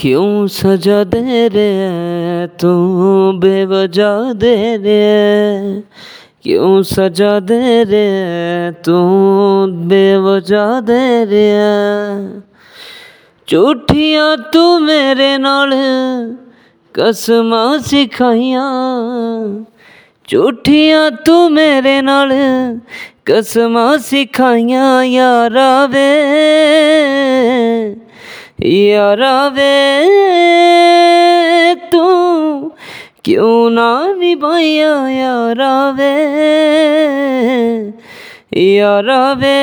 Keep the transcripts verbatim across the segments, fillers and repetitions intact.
क्यों सजा दे रे तू बेवजह दे रे, क्यों सजा दे रे तू बेवजह दे रे। झूठियां तू मेरे नाल कसमां सिखाइयां, झूठियां तू मेरे नाल कसमां सिखाइयां यारा वे, यारा वे तू क्यों ना निभाइया यारा वे, यारा वे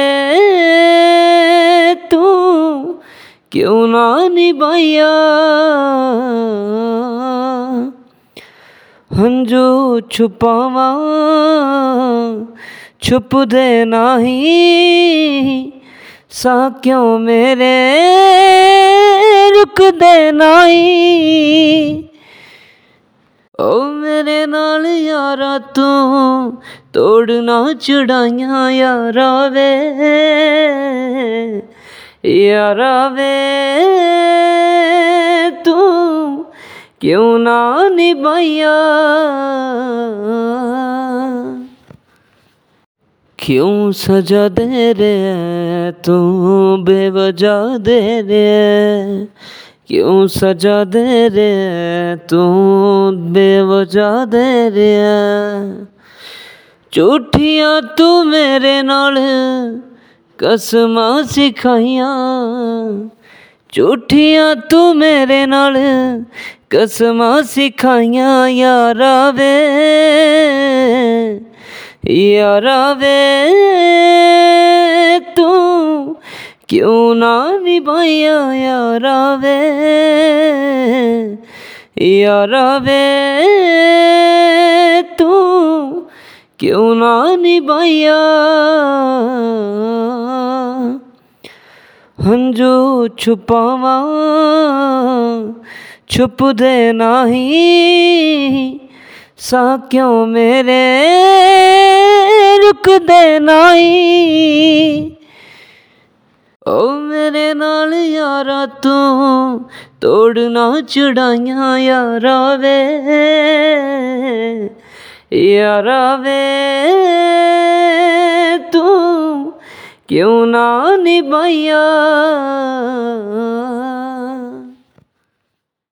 तू क्यों ना निभाइया। हंजू छुपावा छुप दे नाही, सा क्यों मेरे रुक दे नाही। ओ मेरे नाल यारा तू तोड़ना चढ़ाइयां यारा वे, यारा वे तू क्यों ना निभाइया। क्यों सजा दे रे तू बेवजह दे रे, क्यों सजा दे रे तू बेवजह दे रे। झूठियां तू मेरे नाल कसमां सिखाइयां, झूठियां तू मेरे नाल कसमां सिखाइयां यारा वे, यारा वे तू क्यों ना निभाइया यारा वे, यारा वे तू क्यों ना निभाइया। हंजू छुपावा छुप दे नाही, सा क्यों मेरे रुक दे नाही। ओ मेरे नाल यारा तू तोड़ना चढ़ाइयां यारा वे, यारा वे तू क्यों ना निभाइया।